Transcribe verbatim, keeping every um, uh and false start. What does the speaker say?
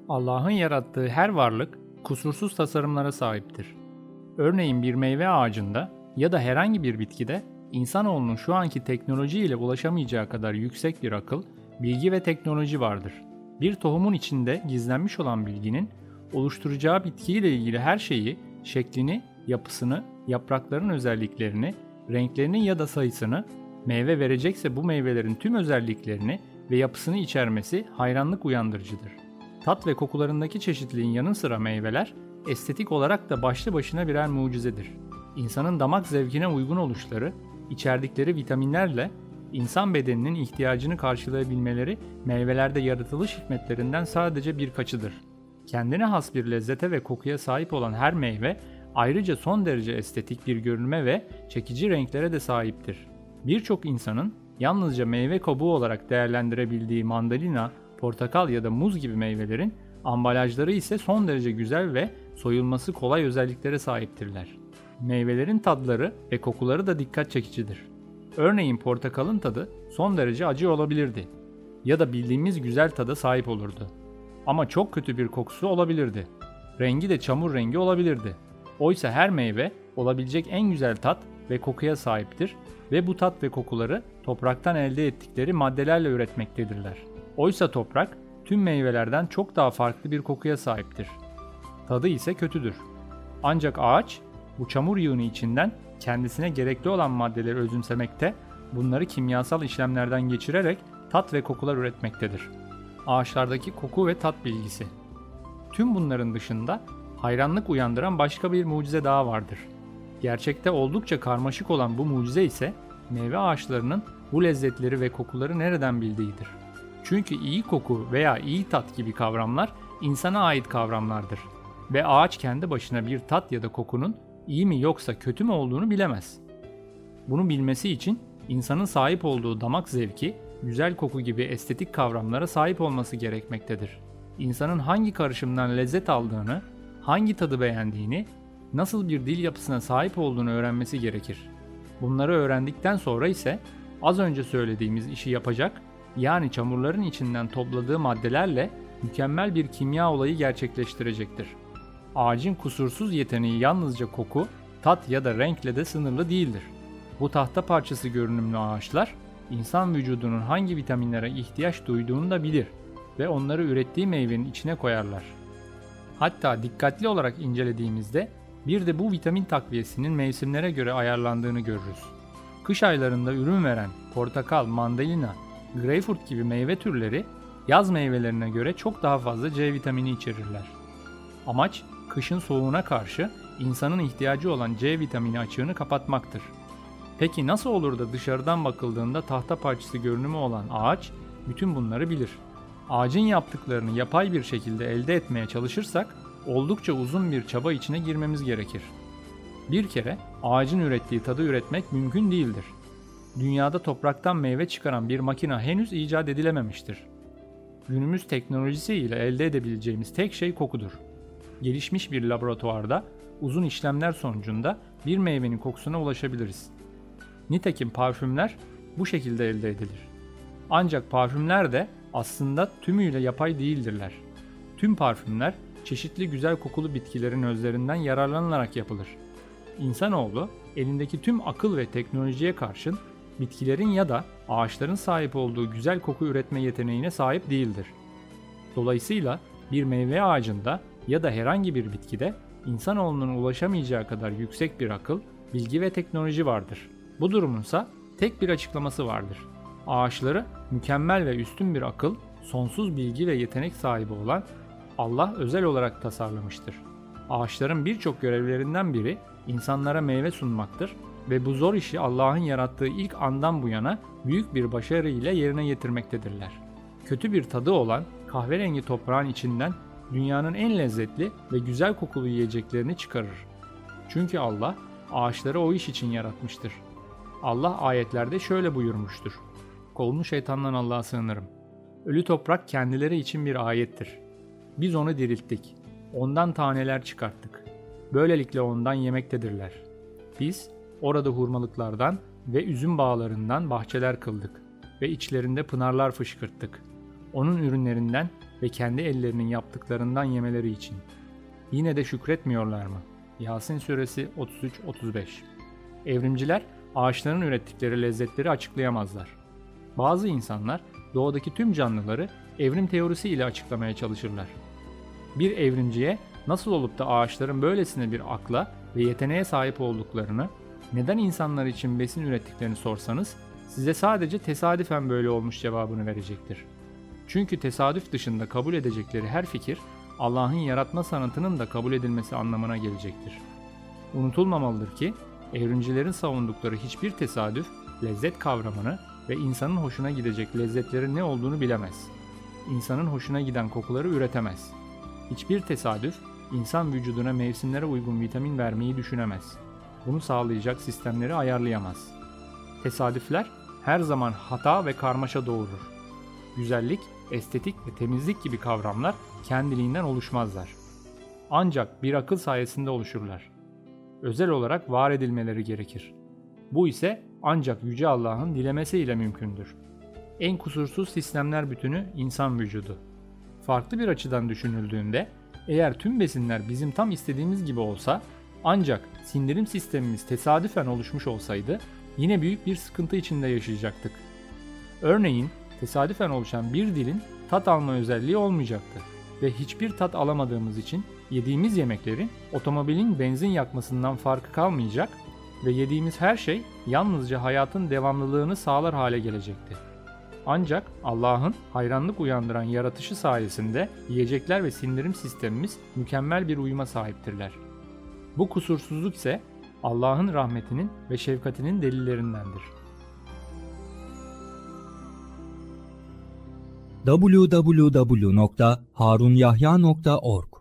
Allah'ın yarattığı her varlık kusursuz tasarımlara sahiptir. Örneğin bir meyve ağacında ya da herhangi bir bitkide insanoğlunun şu anki teknoloji ile ulaşamayacağı kadar yüksek bir akıl, bilgi ve teknoloji vardır. Bir tohumun içinde gizlenmiş olan bilginin oluşturacağı bitkiyle ilgili her şeyi, şeklini, yapısını, yaprakların özelliklerini, renklerini ya da sayısını, meyve verecekse bu meyvelerin tüm özelliklerini ve yapısını içermesi hayranlık uyandırıcıdır. Tat ve kokularındaki çeşitliliğin yanı sıra meyveler, estetik olarak da başlı başına birer mucizedir. İnsanın damak zevkine uygun oluşları, içerdikleri vitaminlerle insan bedeninin ihtiyacını karşılayabilmeleri meyvelerde yaratılış hikmetlerinden sadece birkaçıdır. Kendine has bir lezzete ve kokuya sahip olan her meyve, ayrıca son derece estetik bir görünüme ve çekici renklere de sahiptir. Birçok insanın yalnızca meyve kabuğu olarak değerlendirebildiği mandalina, portakal ya da muz gibi meyvelerin ambalajları ise son derece güzel ve soyulması kolay özelliklere sahiptirler. Meyvelerin tadları ve kokuları da dikkat çekicidir. Örneğin portakalın tadı son derece acı olabilirdi ya da bildiğimiz güzel tada sahip olurdu. Ama çok kötü bir kokusu olabilirdi. Rengi de çamur rengi olabilirdi. Oysa her meyve olabilecek en güzel tat ve kokuya sahiptir ve bu tat ve kokuları topraktan elde ettikleri maddelerle üretmektedirler. Oysa toprak tüm meyvelerden çok daha farklı bir kokuya sahiptir. Tadı ise kötüdür. Ancak ağaç bu çamur yığını içinden kendisine gerekli olan maddeleri özümsemekte, bunları kimyasal işlemlerden geçirerek tat ve kokular üretmektedir. Ağaçlardaki koku ve tat bilgisi. Tüm bunların dışında hayranlık uyandıran başka bir mucize daha vardır. Gerçekte oldukça karmaşık olan bu mucize ise meyve ağaçlarının bu lezzetleri ve kokuları nereden bildiğidir. Çünkü iyi koku veya iyi tat gibi kavramlar insana ait kavramlardır ve ağaç kendi başına bir tat ya da kokunun iyi mi yoksa kötü mü olduğunu bilemez. Bunu bilmesi için insanın sahip olduğu damak zevki, güzel koku gibi estetik kavramlara sahip olması gerekmektedir. İnsanın hangi karışımdan lezzet aldığını, hangi tadı beğendiğini, nasıl bir dil yapısına sahip olduğunu öğrenmesi gerekir. Bunları öğrendikten sonra ise az önce söylediğimiz işi yapacak, yani çamurların içinden topladığı maddelerle mükemmel bir kimya olayı gerçekleştirecektir. Ağacın kusursuz yeteneği yalnızca koku, tat ya da renkle de sınırlı değildir. Bu tahta parçası görünümlü ağaçlar, insan vücudunun hangi vitaminlere ihtiyaç duyduğunu da bilir ve onları ürettiği meyvenin içine koyarlar. Hatta dikkatli olarak incelediğimizde bir de bu vitamin takviyesinin mevsimlere göre ayarlandığını görürüz. Kış aylarında ürün veren portakal, mandalina, greyfurt gibi meyve türleri yaz meyvelerine göre çok daha fazla C vitamini içerirler. Amaç, kışın soğuğuna karşı insanın ihtiyacı olan C vitamini açığını kapatmaktır. Peki nasıl olur da dışarıdan bakıldığında tahta parçası görünümü olan ağaç bütün bunları bilir? Ağacın yaptıklarını yapay bir şekilde elde etmeye çalışırsak oldukça uzun bir çaba içine girmemiz gerekir. Bir kere ağacın ürettiği tadı üretmek mümkün değildir. Dünyada topraktan meyve çıkaran bir makine henüz icat edilememiştir. Günümüz teknolojisi ile elde edebileceğimiz tek şey kokudur. Gelişmiş bir laboratuvarda uzun işlemler sonucunda bir meyvenin kokusuna ulaşabiliriz. Nitekim parfümler bu şekilde elde edilir. Ancak parfümler de aslında tümüyle yapay değildirler. Tüm parfümler çeşitli güzel kokulu bitkilerin özlerinden yararlanılarak yapılır. İnsanoğlu elindeki tüm akıl ve teknolojiye karşın bitkilerin ya da ağaçların sahip olduğu güzel koku üretme yeteneğine sahip değildir. Dolayısıyla bir meyve ağacında ya da herhangi bir bitkide insanoğlunun ulaşamayacağı kadar yüksek bir akıl, bilgi ve teknoloji vardır. Bu durumunsa tek bir açıklaması vardır. Ağaçları mükemmel ve üstün bir akıl, sonsuz bilgi ve yetenek sahibi olan Allah özel olarak tasarlamıştır. Ağaçların birçok görevlerinden biri insanlara meyve sunmaktır ve bu zor işi Allah'ın yarattığı ilk andan bu yana büyük bir başarı ile yerine getirmektedirler. Kötü bir tadı olan kahverengi toprağın içinden dünyanın en lezzetli ve güzel kokulu yiyeceklerini çıkarır. Çünkü Allah ağaçları o iş için yaratmıştır. Allah ayetlerde şöyle buyurmuştur. Kolunu şeytandan Allah'a sığınırım. Ölü toprak kendileri için bir ayettir. Biz onu dirilttik. Ondan taneler çıkarttık. Böylelikle ondan yemektedirler. Biz orada hurmalıklardan ve üzüm bağlarından bahçeler kıldık ve içlerinde pınarlar fışkırttık. Onun ürünlerinden ve kendi ellerinin yaptıklarından yemeleri için. Yine de şükretmiyorlar mı? Yasin Suresi otuz üç otuz beş. Evrimciler ağaçların ürettikleri lezzetleri açıklayamazlar. Bazı insanlar doğadaki tüm canlıları evrim teorisi ile açıklamaya çalışırlar. Bir evrimciye nasıl olup da ağaçların böylesine bir akla ve yeteneğe sahip olduklarını, neden insanlar için besin ürettiklerini sorsanız, size sadece tesadüfen böyle olmuş cevabını verecektir. Çünkü tesadüf dışında kabul edecekleri her fikir, Allah'ın yaratma sanatının da kabul edilmesi anlamına gelecektir. Unutulmamalıdır ki, evrimcilerin savundukları hiçbir tesadüf, lezzet kavramını ve insanın hoşuna gidecek lezzetlerin ne olduğunu bilemez. İnsanın hoşuna giden kokuları üretemez. Hiçbir tesadüf, insan vücuduna mevsimlere uygun vitamin vermeyi düşünemez. Bunu sağlayacak sistemleri ayarlayamaz. Tesadüfler her zaman hata ve karmaşa doğurur. Güzellik, estetik ve temizlik gibi kavramlar kendiliğinden oluşmazlar. Ancak bir akıl sayesinde oluşurlar. Özel olarak var edilmeleri gerekir. Bu ise ancak Yüce Allah'ın dilemesiyle mümkündür. En kusursuz sistemler bütünü insan vücudu. Farklı bir açıdan düşünüldüğünde, eğer tüm besinler bizim tam istediğimiz gibi olsa, ancak sindirim sistemimiz tesadüfen oluşmuş olsaydı, yine büyük bir sıkıntı içinde yaşayacaktık. Örneğin, tesadüfen oluşan bir dilin tat alma özelliği olmayacaktı ve hiçbir tat alamadığımız için yediğimiz yemeklerin otomobilin benzin yakmasından farkı kalmayacak ve yediğimiz her şey yalnızca hayatın devamlılığını sağlar hale gelecekti. Ancak Allah'ın hayranlık uyandıran yaratışı sayesinde yiyecekler ve sindirim sistemimiz mükemmel bir uyuma sahiptirler. Bu kusursuzluk ise Allah'ın rahmetinin ve şefkatinin delillerindendir. double-u double-u double-u nokta harunyahya nokta org